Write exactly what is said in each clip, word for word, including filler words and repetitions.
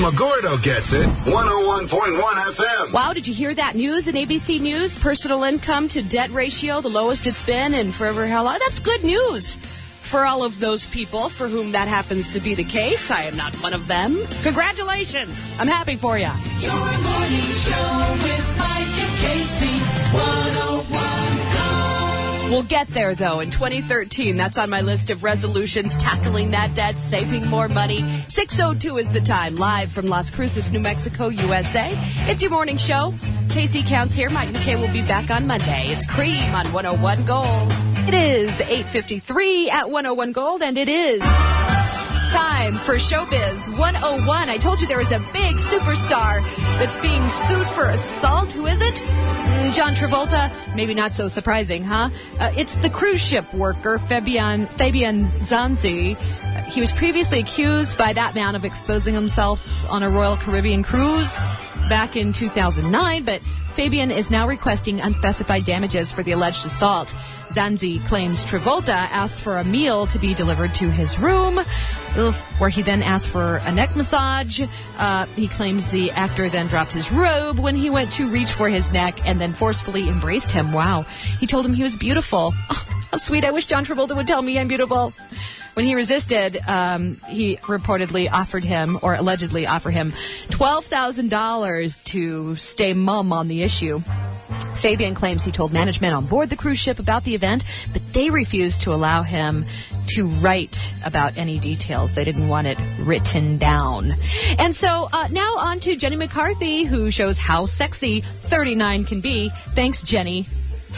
Alamogordo gets it. one oh one point one F M. Wow, did you hear that news in A B C News? Personal income to debt ratio, the lowest it's been in forever. How long? That's good news for all of those people for whom that happens to be the case. I am not one of them. Congratulations. I'm happy for you. Your morning show with Mike and Casey. one oh one Go. We'll get there, though, in twenty thirteen. That's on my list of resolutions, tackling that debt, saving more money. six oh two is the time, live from Las Cruces, New Mexico, U S A. It's your morning show. Casey Counts here. Mike McKay will be back on Monday. It's Cream on one oh one Gold. It is eight fifty-three at one oh one Gold, and it is time for Showbiz one oh one. I told you there was a big superstar that's being sued for assault. Who is it? Mm, John Travolta. Maybe not so surprising, huh? Uh, it's the cruise ship worker, Fabian, Fabian Zanzi. He was previously accused by that man of exposing himself on a Royal Caribbean cruise back in two thousand nine, but Fabian is now requesting unspecified damages for the alleged assault. Zanzi claims Travolta asked for a meal to be delivered to his room, where he then asked for a neck massage. Uh, he claims the actor then dropped his robe when he went to reach for his neck and then forcefully embraced him. Wow. He told him he was beautiful. Oh, how sweet. I wish John Travolta would tell me I'm beautiful. When he resisted, um, he reportedly offered him, or allegedly offered him, twelve thousand dollars to stay mum on the issue. Fabian claims he told management on board the cruise ship about the event, but they refused to allow him to write about any details. They didn't want it written down. And so uh, now on to Jenny McCarthy, who shows how sexy thirty-nine can be. Thanks, Jenny.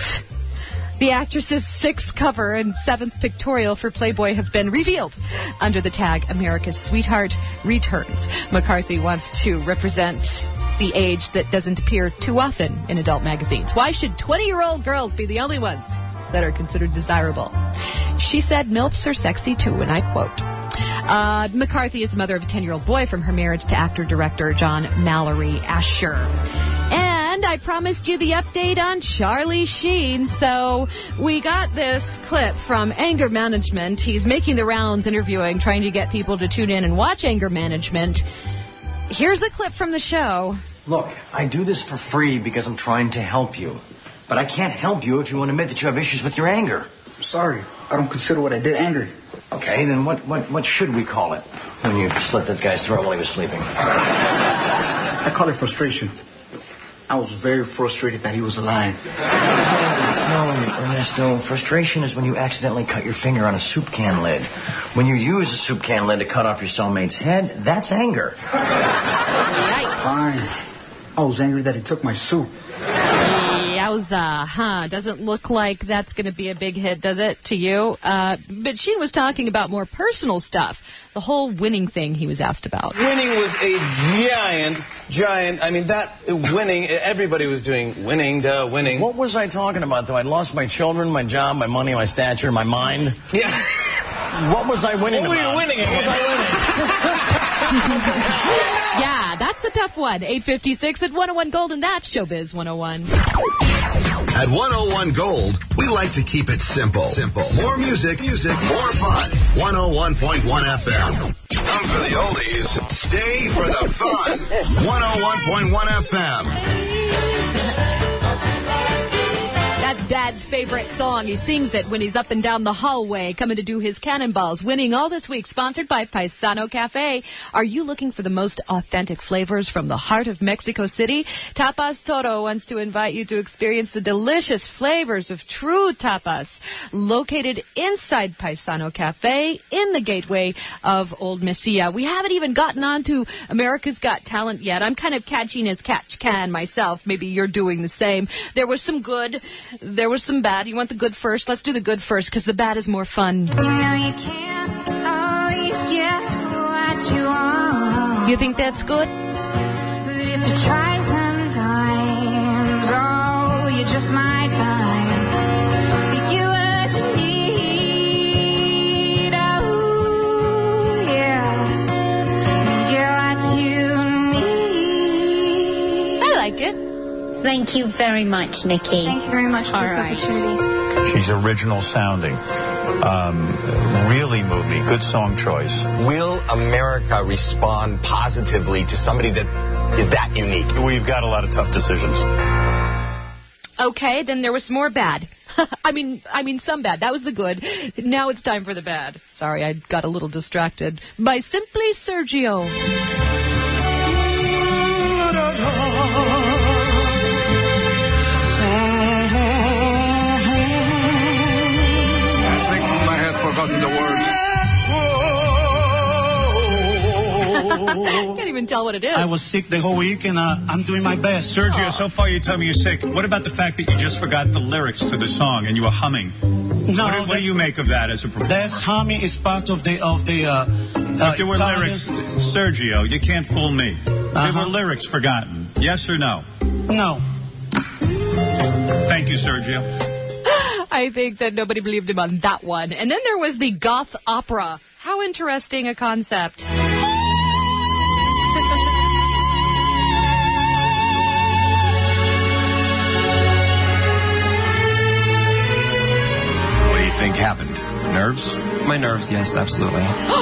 The actress's sixth cover and seventh pictorial for Playboy have been revealed under the tag America's Sweetheart Returns. McCarthy wants to represent the age that doesn't appear too often in adult magazines. Why should twenty-year-old girls be the only ones that are considered desirable? She said milfs are sexy too, and I quote. Uh, McCarthy is the mother of a ten-year-old boy from her marriage to actor-director John Mallory Asher. And I promised you the update on Charlie Sheen, so we got this clip from Anger Management. He's making the rounds, interviewing, trying to get people to tune in and watch Anger Management. Here's a clip from the show. Look, I do this for free because I'm trying to help you. But I can't help you if you won't admit that you have issues with your anger. I'm sorry. I don't consider what I did anger. Okay, then what, what, what should we call it when you slit that guy's throat while he was sleeping? I call it frustration. I was very frustrated that he was lying. No, Ernesto, frustration is when you accidentally cut your finger on a soup can lid. When you use a soup can lid to cut off your cellmate's head, that's anger. Yikes. Fine. I was angry that he took my soup. Yowza, huh? Doesn't look like that's going to be a big hit, does it, to you? Uh, but Sheen was talking about more personal stuff. The whole winning thing he was asked about. Winning was a giant, giant, I mean, that winning, everybody was doing winning, duh, winning. What was I talking about, though? I'd lost my children, my job, my money, my stature, my mind. Yeah. What was I winning what about? What were you winning What was I winning? Yeah, that's a tough one. eight fifty-six at one oh one Gold, and that's Showbiz one oh one. At one oh one Gold, we like to keep it simple. Simple. More music, music, more fun. one oh one point one F M. Come for the oldies, stay for the fun. one oh one point one F M. That's Dad's favorite song. He sings it when he's up and down the hallway, coming to do his cannonballs. Winning all this week, sponsored by Paisano Cafe. Are you looking for the most authentic flavors from the heart of Mexico City? Tapas Toro wants to invite you to experience the delicious flavors of true tapas, located inside Paisano Cafe in the gateway of Old Mesilla. We haven't even gotten on to America's Got Talent yet. I'm kind of catching as catch can myself. Maybe you're doing the same. There was some good. There was some bad. You want the good first? Let's do the good first, because the bad is more fun. You know you can't always get what you want. You think that's good? But if you try sometimes, oh, you just might find you get what you need. Oh, yeah. You get what you need. I like it. Thank you very much, Nikki. Thank you very much for All this right. opportunity. She's original sounding. um, really moved me. Good song choice. Will America respond positively to somebody that is that unique? We've got a lot of tough decisions. Okay, then there was more bad. I mean, I mean some bad. That was the good. Now it's time for the bad. Sorry, I got a little distracted. By Simply Sergio. I think I have forgotten the words. Can't even tell what it is. I was sick the whole week, and uh, I'm doing my best. Sergio, so far you tell me you're sick. What about the fact that you just forgot the lyrics to the song and you were humming? No, what, do, what do you make of that as a performer? That's humming is part of the of the. Uh, if uh, there were Italian... lyrics, Sergio, you can't fool me. Uh-huh. There were lyrics forgotten. Yes or no? No. Thank you, Sergio. I think that nobody believed him on that one. And then there was the goth opera. How interesting a concept. What do you think happened? Nerves? My nerves, yes, absolutely.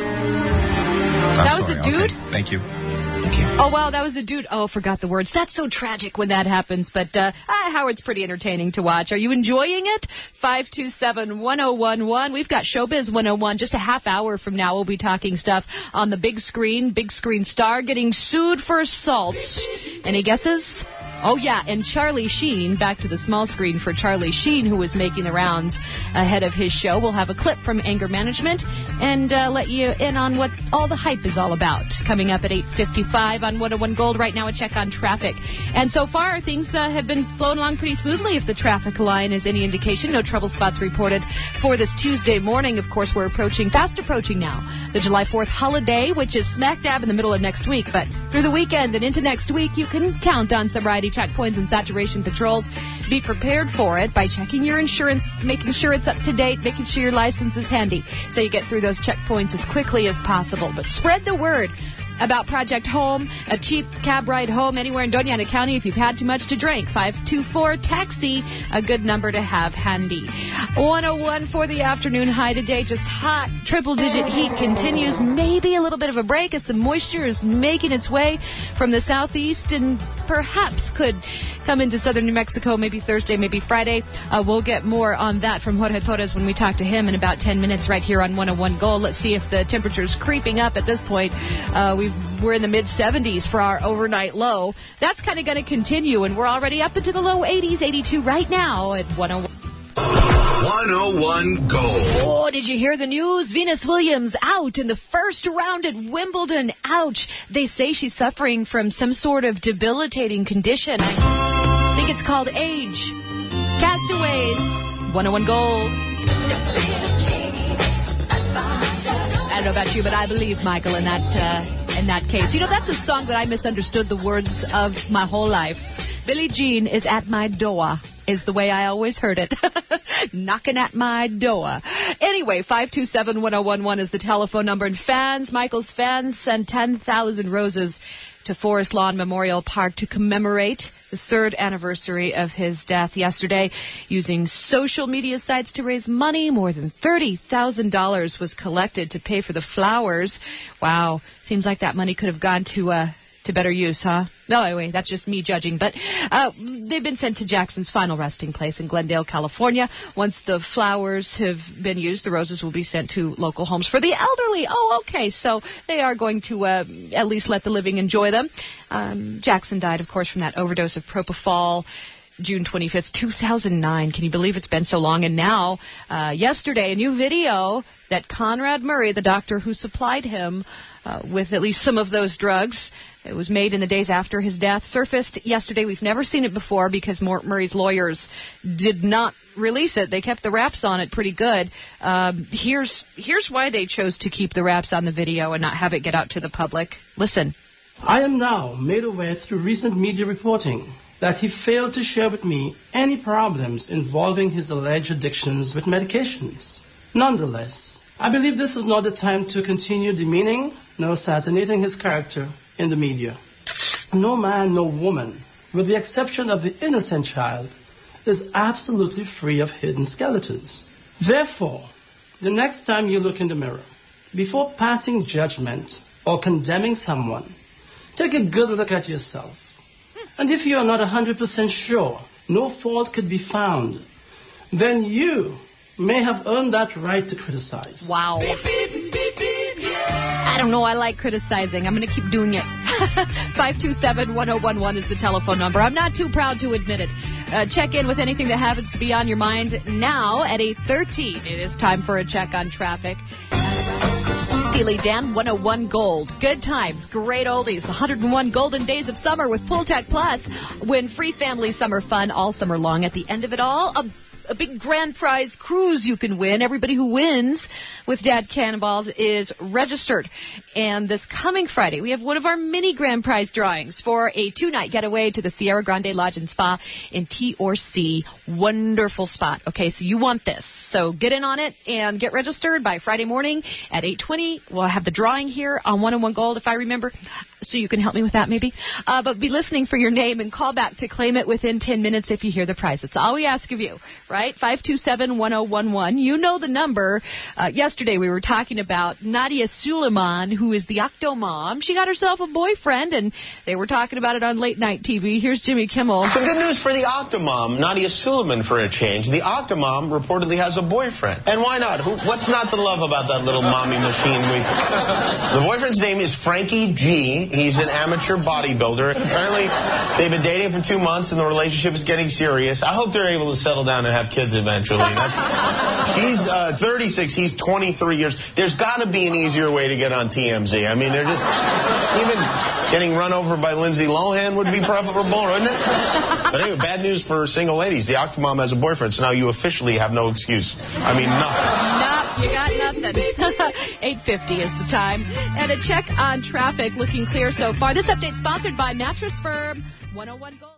That was sorry. a dude? Okay. Thank you. Thank you. Oh, wow, that was a dude. Oh, forgot the words. That's so tragic when that happens. But uh, ah, Howard's pretty entertaining to watch. Are you enjoying it? five two seven, one oh one one. We've got Showbiz one oh one. Just a half hour from now, we'll be talking stuff on the big screen. Big screen star getting sued for assault. Any guesses? Oh, yeah, and Charlie Sheen, back to the small screen for Charlie Sheen, who was making the rounds ahead of his show. We'll have a clip from Anger Management and uh, let you in on what all the hype is all about. Coming up at eight fifty-five on one oh one Gold. Right now, a check on traffic. And so far, things uh, have been flowing along pretty smoothly if the traffic line is any indication. No trouble spots reported for this Tuesday morning. Of course, we're approaching, fast approaching now, the July fourth holiday, which is smack dab in the middle of next week. But through the weekend and into next week, you can count on sobriety checkpoints and saturation patrols. Be prepared for it by checking your insurance, making sure it's up to date, making sure your license is handy, so you get through those checkpoints as quickly as possible. But spread the word about Project Home, a cheap cab ride home anywhere in Doña Ana County if you've had too much to drink. five two four taxi, a good number to have handy. one oh one for the afternoon high today, just hot. Triple-digit heat continues. Maybe a little bit of a break as some moisture is making its way from the southeast and perhaps could come into southern New Mexico maybe Thursday, maybe Friday. Uh, we'll get more on that from Jorge Torres when we talk to him in about ten minutes right here on one oh one Gold. Let's see if the temperature's creeping up at this point. Uh, we've We're in the mid seventies for our overnight low. That's kind of going to continue, and we're already up into the low eighties, eighty-two right now at one oh one. one oh one Gold. Oh, did you hear the news? Venus Williams out in the first round at Wimbledon. Ouch. They say she's suffering from some sort of debilitating condition. I think it's called age. Castaways. one oh one Gold. I don't know about you, but I believe Michael in that uh, in that case. You know, that's a song that I misunderstood the words of my whole life. Billie Jean is at my door, is the way I always heard it. Knocking at my door. Anyway, five two seven, one oh one one is the telephone number. And fans, Michael's fans, sent ten thousand roses to Forest Lawn Memorial Park to commemorate the third anniversary of his death yesterday. Using social media sites to raise money, more than thirty thousand dollars was collected to pay for the flowers. Wow. Seems like that money could have gone to uh, to better use, huh? No, anyway, that's just me judging. But uh, they've been sent to Jackson's final resting place in Glendale, California. Once the flowers have been used, the roses will be sent to local homes for the elderly. Oh, okay. So they are going to uh, at least let the living enjoy them. Um, Jackson died, of course, from that overdose of propofol. June twenty-fifth, two thousand nine. Can you believe it's been so long? And now, uh, yesterday, a new video that Conrad Murray, the doctor who supplied him uh, with at least some of those drugs, it was made in the days after his death, surfaced yesterday. We've never seen it before because Murray's lawyers did not release it. They kept the wraps on it pretty good. Um, here's here's why they chose to keep the wraps on the video and not have it get out to the public. Listen. I am now made aware through recent media reporting that he failed to share with me any problems involving his alleged addictions with medications. Nonetheless, I believe this is not the time to continue demeaning nor assassinating his character in the media. No man, no woman, with the exception of the innocent child, is absolutely free of hidden skeletons. Therefore, The next time you look in the mirror, before passing judgment or condemning someone, take a good look at yourself. And if you are not one hundred percent sure no fault could be found, then you may have earned that right to criticize. Wow. I don't know. I like criticizing. I'm going to keep doing it. five two seven, one oh one one is the telephone number. I'm not too proud to admit it. Uh, check in with anything that happens to be on your mind now at eight thirteen. It is time for a check on traffic. Steely Dan, one oh one Gold. Good times, great oldies. one hundred one golden days of summer with Pool Tech Plus. Win free family summer fun all summer long. At the end of it all, a A big grand prize cruise you can win. Everybody who wins with Dad Cannonballs is registered. And this coming Friday, we have one of our mini grand prize drawings for a two-night getaway to the Sierra Grande Lodge and Spa in T or C. Wonderful spot. Okay, so you want this. So get in on it and get registered by Friday morning at eight twenty. We'll have the drawing here on one oh one Gold, if I remember. So you can help me with that, maybe. Uh, but be listening for your name and call back to claim it within ten minutes if you hear the prize. That's all we ask of you, right? five two seven, one oh one one. You know the number. Uh, yesterday we were talking about Nadia Suleiman, who is the Octomom. She got herself a boyfriend, and they were talking about it on late night T V. Here's Jimmy Kimmel. Some good news for the Octomom, Nadia Suleiman, for a change. The Octomom reportedly has a boyfriend. And why not? Who, what's not to love about that little mommy machine? We, the boyfriend's name is Frankie G. He's an amateur bodybuilder. Apparently, they've been dating for two months, and the relationship is getting serious. I hope they're able to settle down and have kids eventually. That's, she's uh, thirty-six. He's twenty-three years. There's got to be an easier way to get on T M Z. I mean, they're just... Even getting run over by Lindsay Lohan would be preferable, wouldn't it? But anyway, bad news for single ladies. The Octomom has a boyfriend, so now you officially have no excuse. I mean, nothing. Nope, you got nothing. eight fifty is the time. And a check on traffic looking clear so far. This update sponsored by Mattress Firm. one oh one Gold.